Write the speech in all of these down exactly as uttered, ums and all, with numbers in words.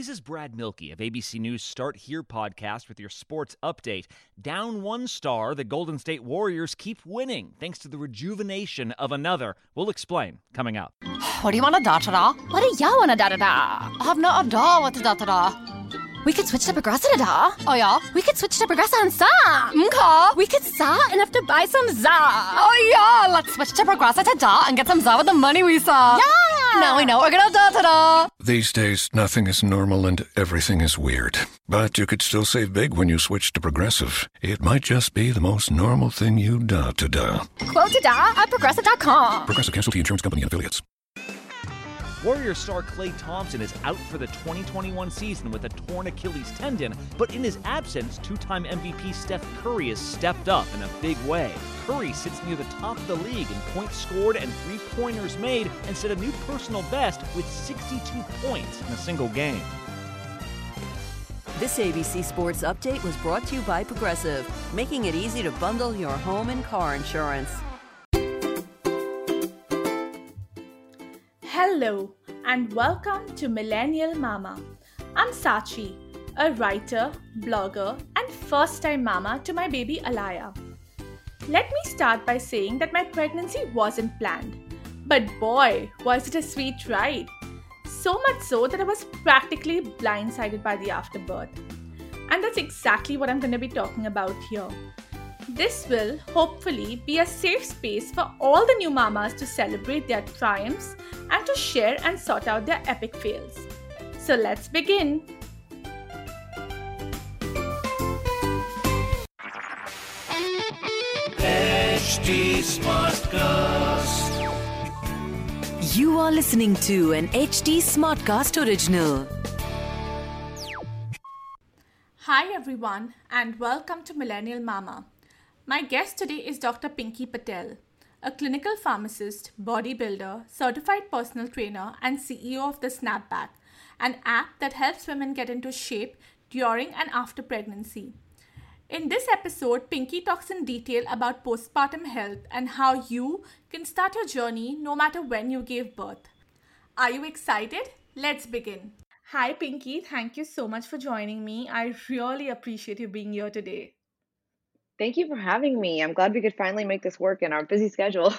This is Brad Milkey of A B C News Start Here podcast with your sports update. Down one star, the Golden State Warriors keep winning thanks to the rejuvenation of another. We'll explain coming up. What do you want a da-da-da? What do you want a da-da-da? I have not a da what a da-da-da. We could switch to Progressa da. Oh yeah? We could switch to Progressa and sa. Mka. We could sa and have to buy some za. Oh yeah, let's switch to Progressa to da and get some za with the money we saw. Yeah! Now we know we're gonna da-da-da. These days, nothing is normal and everything is weird. But you could still save big when you switch to Progressive. It might just be the most normal thing you da-to-da. Quote to da at Progressive dot com. Progressive Casualty Insurance Company and Affiliates. Warriors star Klay Thompson is out for the twenty twenty-one season with a torn Achilles tendon, but in his absence, two-time M V P Steph Curry has stepped up in a big way. Curry sits near the top of the league in points scored and three-pointers made and set a new personal best with sixty-two points in a single game. This A B C Sports Update was brought to you by Progressive, making it easy to bundle your home and car insurance. Hello and welcome to Millennial Mama. I'm Sachi, a writer, blogger, and first-time mama to my baby Alaya. Let me start by saying that my pregnancy wasn't planned, but boy, was it a sweet ride. So much so that I was practically blindsided by the afterbirth. And that's exactly what I'm going to be talking about here. This will hopefully be a safe space for all the new mamas to celebrate their triumphs and to share and sort out their epic fails. So let's begin. H D Smartcast. You are listening to an H D Smartcast original. Hi everyone and welcome to Millennial Mama. My guest today is Doctor Pinky Patel, a clinical pharmacist, bodybuilder, certified personal trainer, and C E O of The Snapback, an app that helps women get into shape during and after pregnancy. In this episode, Pinky talks in detail about postpartum health and how you can start your journey no matter when you gave birth. Are you excited? Let's begin. Hi Pinky, thank you so much for joining me. I really appreciate you being here today. Thank you for having me. I'm glad we could finally make this work in our busy schedule.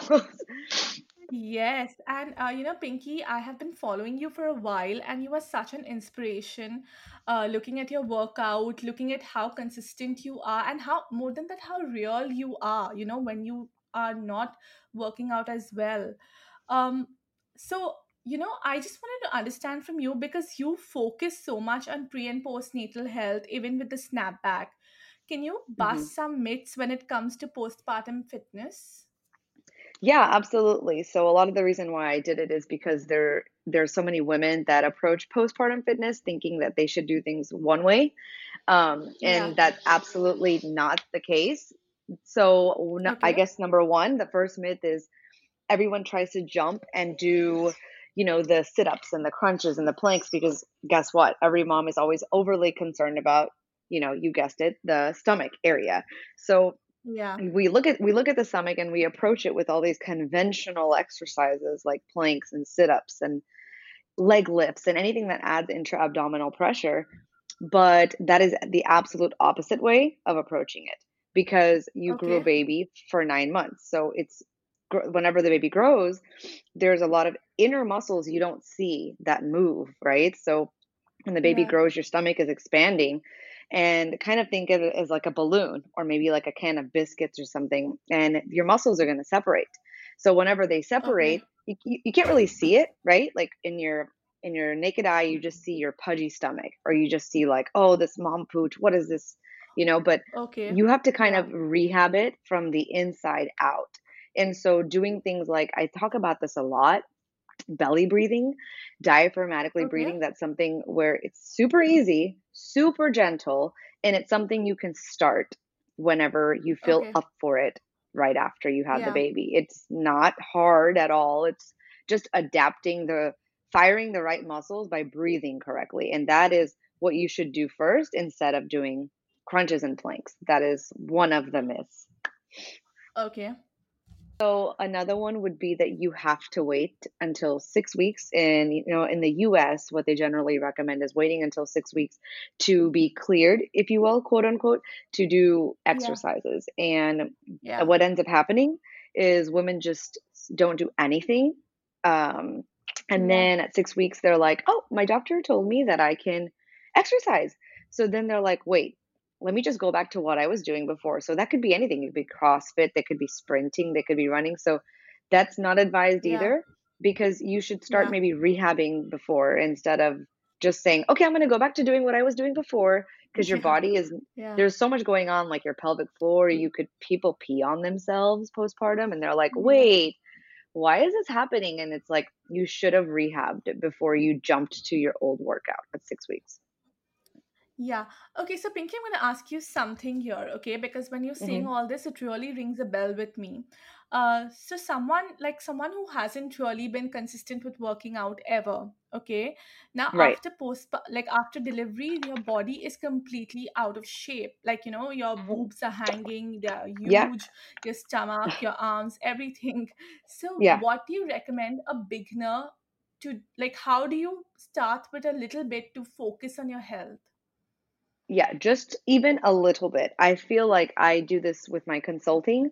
Yes, and uh, you know, Pinky, I have been following you for a while, and you are such an inspiration. Uh, looking at your workout, looking at how consistent you are, and how more than that, how real you are. You know, when you are not working out as well. Um, so you know, I just wanted to understand from you because you focus so much on pre and postnatal health, even with the snapback. Can you hmm bust some myths when it comes to postpartum fitness? Yeah, absolutely. So a lot of the reason why I did it is because there there's so many women that approach postpartum fitness thinking that they should do things one way, um, Yeah. and that's absolutely not the case. So n- I Okay. guess number one, the first myth is everyone tries to jump and do, you know, the sit-ups and the crunches and the planks because guess what? Every mom is always overly concerned about, you know, you guessed it, the stomach area. So Yeah. we look at we look at the stomach and we approach it with all these conventional exercises like planks and sit-ups and leg lifts and anything that adds intra-abdominal pressure, but that is the absolute opposite way of approaching it because you grew a Okay. baby for nine months. So it's gr- whenever the baby grows, there's a lot of inner muscles you don't see that move, right? So when the baby Yeah. grows, your stomach is expanding and kind of think of it as like a balloon or maybe like a can of biscuits or something, and your muscles are going to separate. So whenever they Okay. separate, you, you, you can't really see it, right? Like in your in your naked eye, you just see your pudgy stomach, or you just see like, oh, this mom pooch, what is this? You know, but Okay. you have to kind Yeah. of rehab it from the inside out. And so doing things like I talk about this a lot, belly breathing, diaphragmatically Okay. breathing. That's something where it's super easy, super gentle, and it's something you can start whenever you feel Okay. up for it right after you have the Yeah. baby. It's not hard at all. It's just adapting the firing the right muscles by breathing correctly. And that is what you should do first instead of doing crunches and planks. That is one of the myths. Okay. So another one would be that you have to wait until six weeks. And you know, in the U S, what they generally recommend is waiting until six weeks to be cleared, if you will, quote unquote, to do Yeah, exercises. And yeah, what ends up happening is women just don't do anything. Um, and yeah, then at six weeks, they're like, oh, my doctor told me that I can exercise. So then they're like, wait, let me just go back to what I was doing before. So that could be anything. It could be CrossFit, that could be sprinting, that could be running. So that's not advised yeah, either, because you should start yeah, maybe rehabbing before, instead of just saying, okay, I'm going to go back to doing what I was doing before, because your yeah, body is, yeah, there's so much going on, like your pelvic floor. You could, people pee on themselves postpartum and they're like, yeah. wait, why is this happening? And it's like, you should have rehabbed before you jumped to your old workout at six weeks. Yeah. Okay, so Pinky, I'm going to ask you something here, okay? Because when you're saying Hmm. all this, it really rings a bell with me. Uh, so someone like someone who hasn't really been consistent with working out ever, okay? Now Right. after post like after delivery, your body is completely out of shape. Like, you know, your Mhm. boobs are hanging, they're Yeah. huge, your stomach, your arms, everything. So Yeah. what do you recommend a beginner to like how do you start with a little bit to focus on your health? Yeah, just even a little bit. I feel like I do this with my consulting,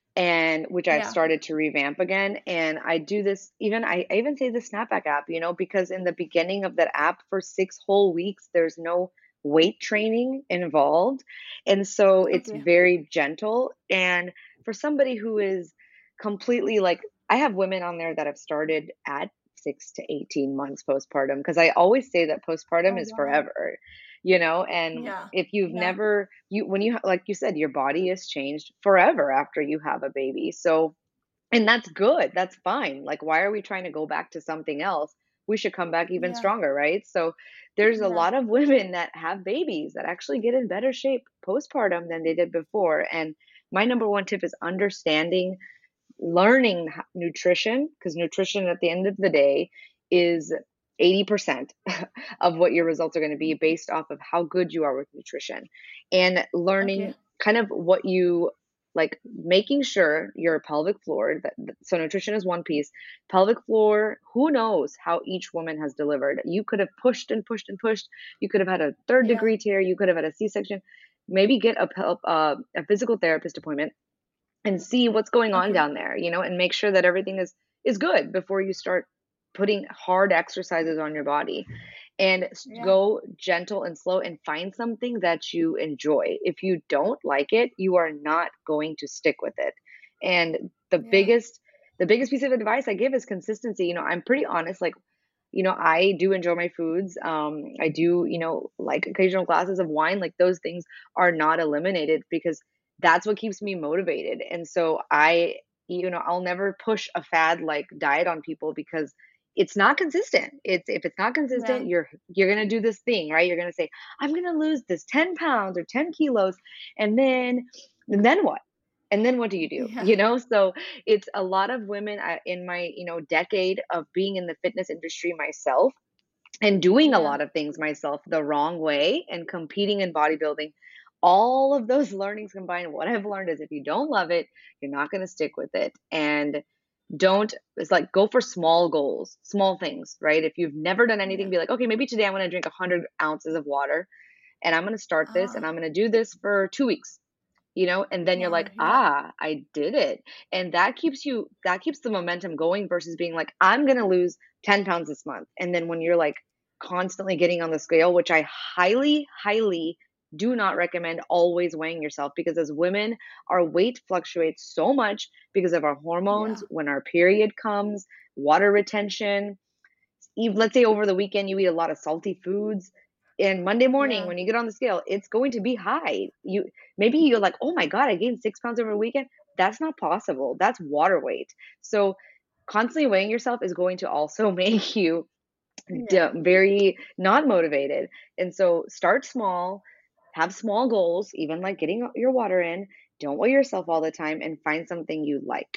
and which I've Yeah. started to revamp again. And I do this even, I, I even say the Snapback app, you know, because in the beginning of that app for six whole weeks, there's no weight training involved. And so it's Okay. very gentle. And for somebody who is completely like, I have women on there that have started at six to eighteen months postpartum, because I always say that postpartum Oh is wow. forever, you know, and Yeah. if you've Yeah. never, you, when you, like you said, your body is changed forever after you have a baby. So, and that's good. That's fine. Like, why are we trying to go back to something else? We should come back even Yeah. stronger, right? So, there's a Yeah. lot of women that have babies that actually get in better shape postpartum than they did before. And my number one tip is understanding, learning h- nutrition, because nutrition at the end of the day is eighty percent of what your results are going to be, based off of how good you are with nutrition, and Okay. learning kind of what you like, making sure your pelvic floor that, so nutrition is one piece. Pelvic floor, who knows how each woman has delivered. You could have pushed and pushed and pushed. You could have had a third Yeah. degree tear. You could have had a C-section. Maybe get a, pel- uh, a physical therapist appointment and see what's going on Okay. down there, you know, and make sure that everything is is good before you start putting hard exercises on your body. And s- Yeah. go gentle and slow, and find something that you enjoy. If you don't like it, you are not going to stick with it. And the Yeah. biggest the biggest piece of advice I give is consistency. You know, I'm pretty honest, like, you know, I do enjoy my foods. Um, I do, you know, like occasional glasses of wine. Like, those things are not eliminated, because that's what keeps me motivated. And so I, you know, I'll never push a fad like diet on people, because it's not consistent. It's, if it's not Yeah. consistent, you're you're gonna do this thing, right? You're gonna say, I'm gonna lose this ten pounds or ten kilos, and then and then what? And then what do you do? Yeah. You know, so it's a lot of women, uh, in my, you know, decade of being in the fitness industry myself, and doing a Yeah. lot of things myself the wrong way, and competing in bodybuilding. All of those learnings combined, what I've learned is, if you don't love it, you're not going to stick with it. And don't, it's like, go for small goals, small things, right? If you've never done anything, Yeah. be like, okay, maybe today I'm going to drink one hundred ounces of water, and I'm going to start this, and Ah. I'm going to do this for two weeks, you know, and then you're Yeah. like, Yeah. ah, I did it. And that keeps you, that keeps the momentum going, versus being like, I'm going to lose ten pounds this month. And then when you're like constantly getting on the scale, which I highly, highly do not recommend always weighing yourself, because as women, our weight fluctuates so much because of our hormones, Yeah. when our period comes, water retention. Eve, let's say over the weekend you eat a lot of salty foods, and Monday morning Yeah. when you get on the scale, it's going to be high. You, maybe you're like, oh my God, I gained six pounds over the weekend. That's not possible. That's water weight. So constantly weighing yourself is going to also make you Yeah. d- very not motivated. And so start small, have small goals, even like getting your water in. Don't weigh yourself all the time, and find something you like.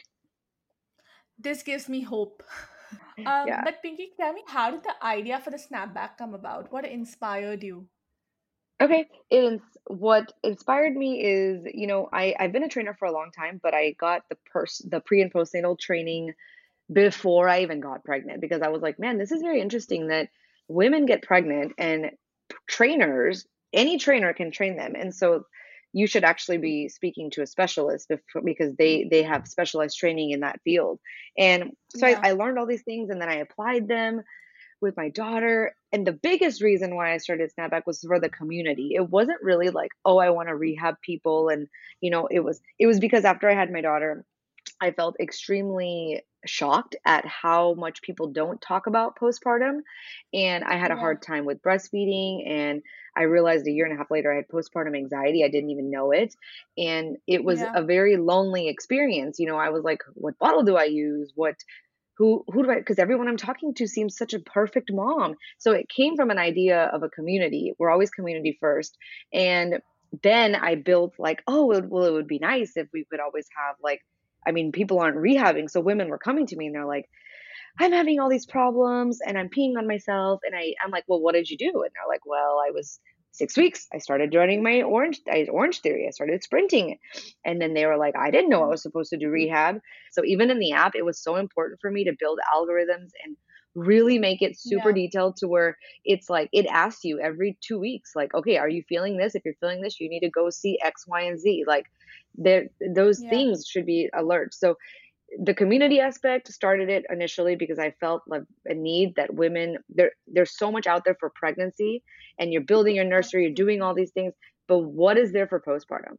This gives me hope. Um, Yeah. but Pinky, tell me, how did the idea for the snapback come about? What inspired you? Okay. It ins what inspired me is, you know, I I've been a trainer for a long time, but I got the pers the pre and postnatal training before I even got pregnant because I was like, "Man, this is very interesting that women get pregnant and p trainers any trainer can train them, and so you should actually be speaking to a specialist bef because they they have specialized training in that field." And so I Yeah. I learned all these things and then I applied them with my daughter. And the biggest reason why I started Snapback was for the community. It wasn't really like, oh, I want to rehab people. And, you know, it was, it was because after I had my daughter, I felt extremely shocked at how much people don't talk about postpartum. And I had a Yeah. hard time with breastfeeding. And I realized a year and a half later I had postpartum anxiety. I didn't even know it. And it was Yeah. a very lonely experience. You know, I was like, what bottle do I use? What who who do I because everyone I'm talking to seems such a perfect mom. So it came from an idea of a community. We're always community first. And then I built like, oh, it, well, it would be nice if we could always have like, I mean, people aren't rehabbing. So women were coming to me and they're like, I'm having all these problems and I'm peeing on myself. And I, I'm like, well, what did you do? And they're like, well, I was six weeks. I started running my orange, I, orange theory. I started sprinting. And then they were like, I didn't know I was supposed to do rehab. So even in the app, it was so important for me to build algorithms and really make it super Yeah. detailed to where it's like, it asks you every two weeks, like, okay, are you feeling this? If you're feeling this, you need to go see X, Y, and Z. Like there, those Yeah. things should be alerts. So the community aspect started it initially because I felt like a need that women there there's so much out there for pregnancy and you're building your nursery, you're doing Absolutely. all these things, but what is there for postpartum?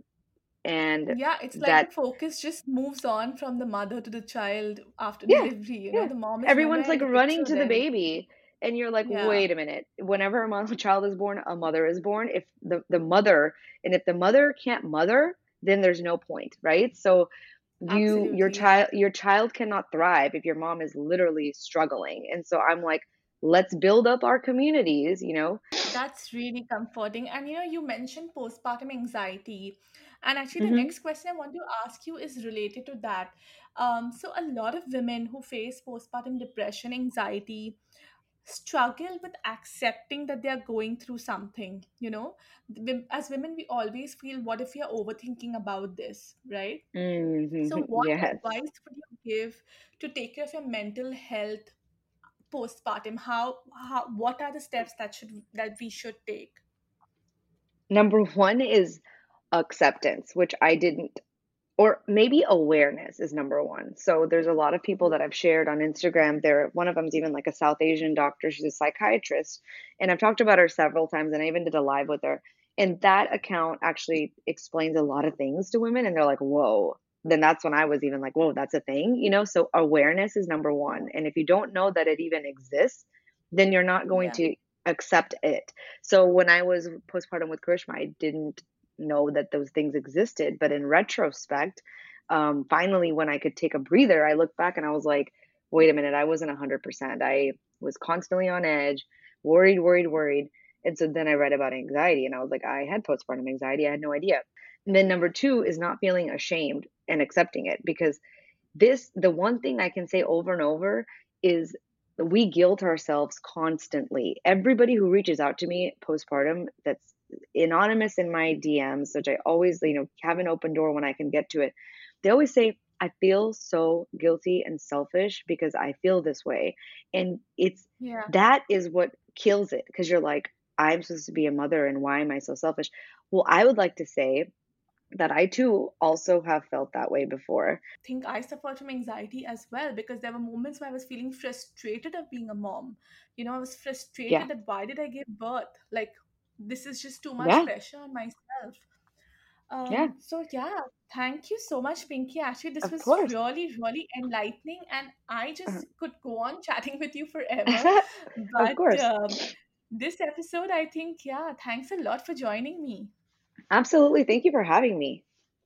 And Yeah, it's like the that focus just moves on from the mother to the child after yeah, delivery. You know, yeah. the mom is Everyone's nowhere in like the running picture to the then. baby and you're like, Yeah. wait a minute. Whenever a mo- child is born, a mother is born. If the, the mother and if the mother can't mother, then there's no point, right? So you your Absolutely. Yeah. child your child cannot thrive if your mom is literally struggling. And so I'm like, let's build up our communities, you know. That's really comforting. And you know, you mentioned postpartum anxiety. And actually, the Hmm. next question I want to ask you is related to that. Um, so, a lot of women who face postpartum depression, anxiety, struggle with accepting that they are going through something. You know, Wom- as women, we always feel, what if we are overthinking about this, right? So, Hmm. what Yes. advice would you give to take care of your mental health postpartum? How, how, what are the steps that should that we should take? Number one is acceptance, which I didn't, or maybe awareness is number one. So there's a lot of people that I've shared on Instagram. There, one of them's even like a South Asian doctor. She's a psychiatrist, and I've talked about her several times, and I even did a live with her. And that account actually explains a lot of things to women, and they're like, "Whoa." Then that's when I was even like, "Whoa, that's a thing," you know. So awareness is number one, and if you don't know that it even exists, then you're not going Yeah. to accept it. So when I was postpartum with Karishma, I didn't know that those things existed. But in retrospect, um, finally, when I could take a breather, I looked back and I was like, wait a minute, I wasn't one hundred percent. I was constantly on edge, worried, worried, worried. And so then I read about anxiety and I was like, I had postpartum anxiety. I had no idea. And then number two is not feeling ashamed and accepting it because this, the one thing I can say over and over is we guilt ourselves constantly. Everybody who reaches out to me postpartum that's anonymous in my D Ms, which I always, you know, have an open door when I can get to it. They always say, I feel so guilty and selfish because I feel this way. And it's Yeah. that is what kills it because you're like, I'm supposed to be a mother and why am I so selfish? Well, I would like to say that I too also have felt that way before. Think I suffered from anxiety as well because there were moments where I was feeling frustrated of being a mom. You know, I was Yeah. frustrated that why did I give birth? Like, this is just too much Yeah. pressure on myself. Yeah. Um, so yeah, thank you so much, Pinky. Actually, this Of was course. really, really enlightening, and I Uh-huh. just could go on chatting with you forever. Of But course. um, this episode, I think, yeah, thanks a lot for joining me. Absolutely. Thank you for having me.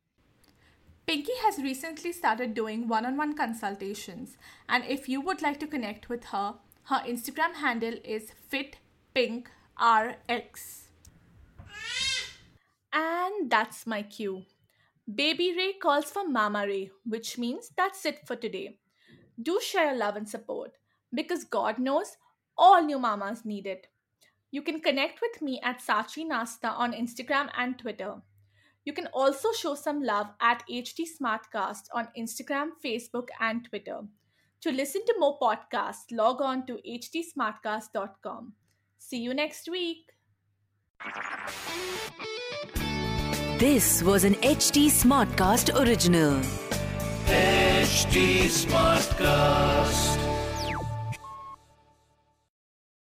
Pinky has recently started doing one on one consultations, and if you would like to connect with her, her Instagram handle is fitpinkrx. And that's my cue. Baby Ray calls for Mama Ray, which means that's it for today. Do share your love and support because God knows all new mamas need it. You can connect with me at Sachi Nasta on Instagram and Twitter. You can also show some love at H T Smartcast on Instagram, Facebook, and Twitter. To listen to more podcasts, log on to h t smartcast dot com. See you next week. This was an H T Smartcast original. H T Smartcast.